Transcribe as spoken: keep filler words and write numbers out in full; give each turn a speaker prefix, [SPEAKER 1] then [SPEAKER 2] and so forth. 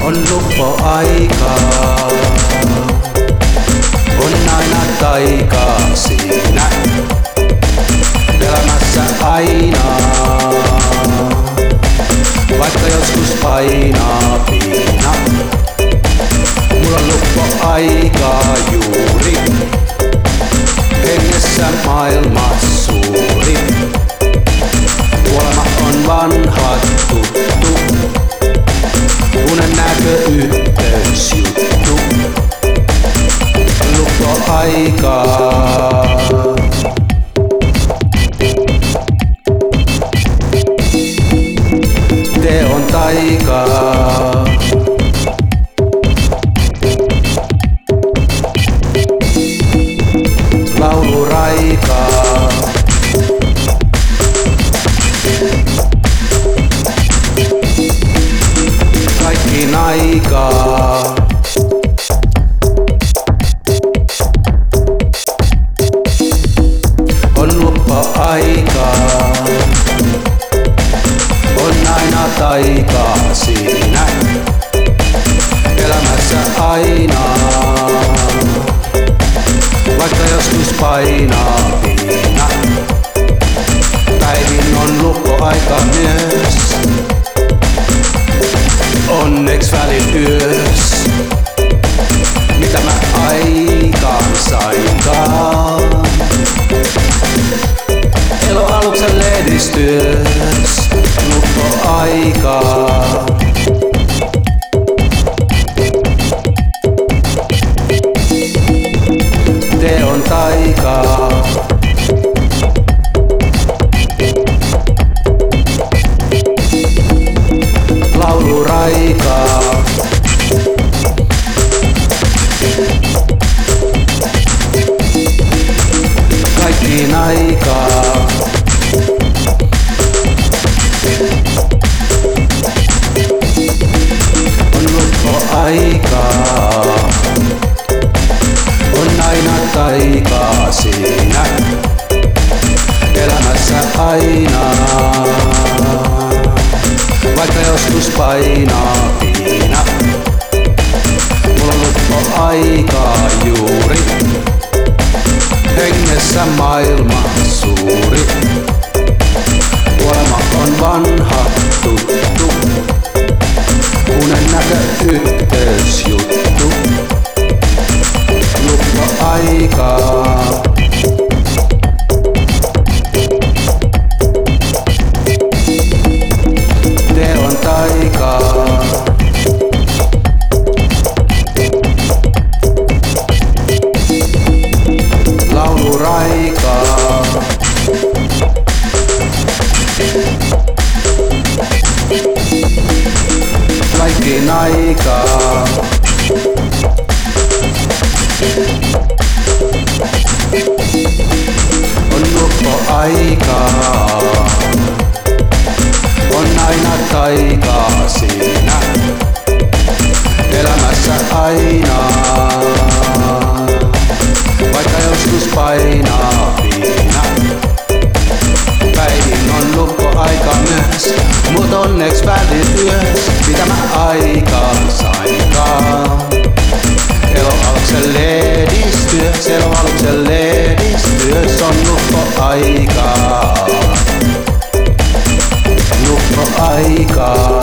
[SPEAKER 1] On luppoaikaa, on aina taikaa siinä elämässä aina, vaikka joskus painaa piina. Mulla on luppoaikaa juuri, hengessä maailma suuri. Kuolema on vanha tuttu, unen näkö yhteysjuttu. Luppoaikaa. Teon taikaa. Lauluraikaa. Kaikkiin aikaa. On luppoaikaa. On aina taikaa siinä elämässä aina, vaikka joskus painaa piina. Päivin on luppoaika myös, onneks välin yös. Mitä mä aikaan sainkaan eloaluksen lehdistyös. Luppoaikaa. Teon taikaa. Lauluraikaa. Kaikkiin aikaa. On luppoaikaa. On aina taikaa siinä elämässä aina, vaikka joskus painaa piina. Mulla on luppoaikaa juuri, hengessä maailma suuri. Kuolema on vanha tuttu, unen näkö yhteysjuttu. Luppoaikaa. Teon taikaa. Lauluraikaa. Kaikkiin aikaa. On luppoaikaa. On aina taikaa siinä elämässä aina, vaikka joskus painaa piina. Päivin on luppoaika myös, mut onneks välin yös. Mitä mä aikaan sainkaan eloaluksen lehdistyös. Eloaluksen lehdistyös on luppoaikaa. Luppoaikaa.